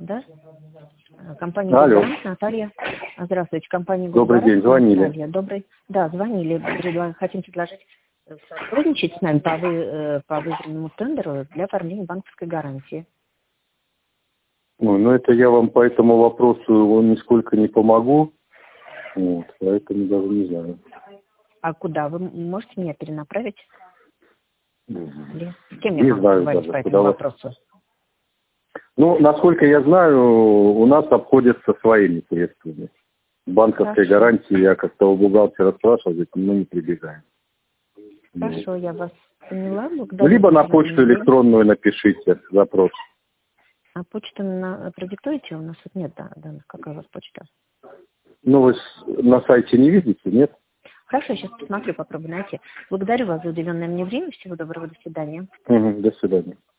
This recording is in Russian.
Да? Компания Алло. «Госгарант», Наталья. Здравствуйте, компания Добрый «Госгарант», день, звонили. Наталья. Добрый. Да, звонили. Хотим предложить сотрудничать с нами по выигранному тендеру для оформления банковской гарантии. Ну, это я вам по этому вопросу нисколько не помогу. Вот, поэтому даже не знаю. А куда? Вы можете меня перенаправить? Или с кем я Не могу знаю поговорить даже, по куда этому вас. вопросу? Ну, насколько я знаю, у нас обходятся своими средствами. Банковской Хорошо. гарантии я как-то у бухгалтера спрашивал, говорит, мы не прибегаем. Хорошо, я вас поняла. Ну, Благодарю либо за на уделенное почту время. электронную напишите запрос. А почту продиктуете? У нас тут нет данных. Какая у вас почта? Ну, вы на сайте не видите, нет? Хорошо, сейчас посмотрю, попробую найти. Благодарю вас за уделенное мне время. Всего доброго, до свидания. Угу, до свидания.